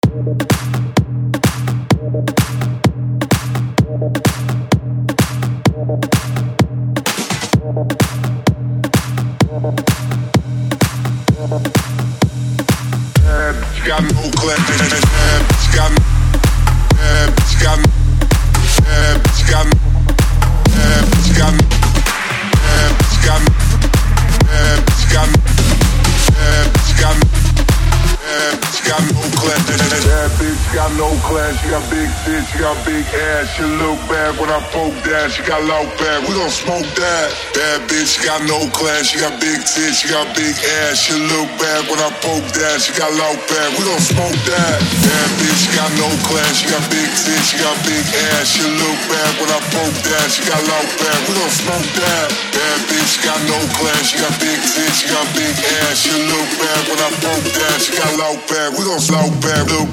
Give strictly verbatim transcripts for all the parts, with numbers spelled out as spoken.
Got no class. She got no. She got no. She got no. She got no. She got no. She got no. She got no. She got no class. That bitch got no class. She got big tits. She got big ass. She look bad when I poke that. She got loud bad. We gon' smoke that. Bad bitch got no class. She got big tits. She got big ass. She look bad when I poke that. She got loud bad. We gon' smoke that. Bad bitch got no class. She got big tits. She got big ass. She look bad when I poke that. She got loud bad. We gon' smoke that. Bad bitch got no class. She got big tits. She got big ass. She look bad when I poke that. She got loud bad. We gon' loud bad. Look.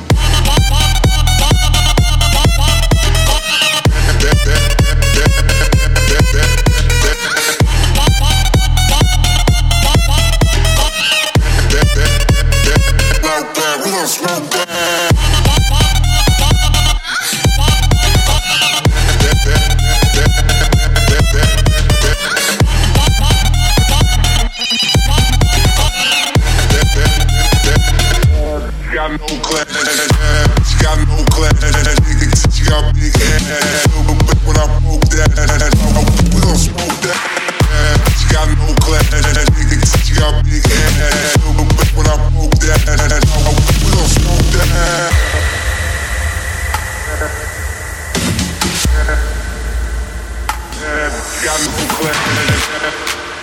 We gon' smoke that. She got no class. She got no class. She got big ass. When I poke that, we gon' smoke that. She got no class. She got big ass. When I poke that, we gon' smoke that. She got no class.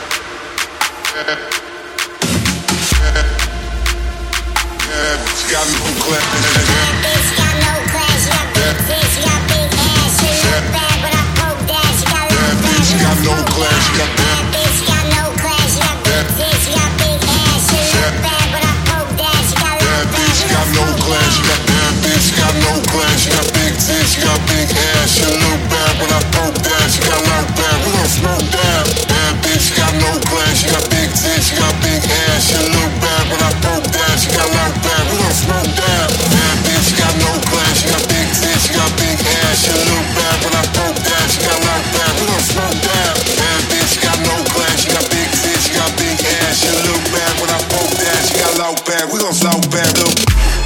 She got no class. That bitch got no class. She got big tits. She got big ass. She look bad when I poke that. She got loud bad. She got no class. She got that bitch got no class. She got big tits. She got big ass. She look bad when I poke that. She got loud bad. She got no class. She got that bitch got no class. She got big tits. She got big ass. She look bad when I poke that. She got loud bad. We gon' smoke that. That bitch got no class. She got big tits. She got big ass. She look bad when I poke that. She got loud bad. We gon' smoke that. That bitch got no class. She got big tits. She got big ass. She look bad when I poke that. She got loud bad. We gon' smoke that. That bitch got no class. She got big tits. She got big ass. She look bad when I poke that. She got loud bad. We gon' loud bad. Look.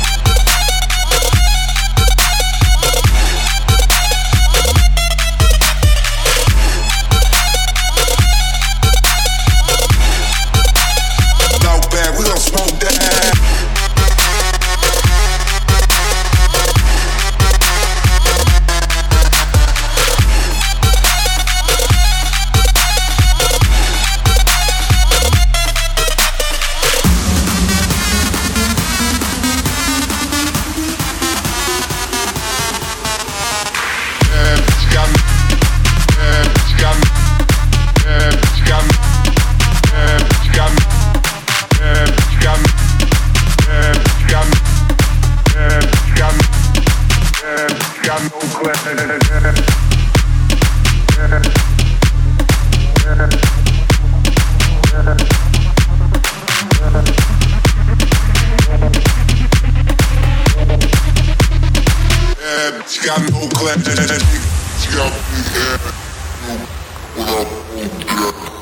She got no class. She got big ass. What up?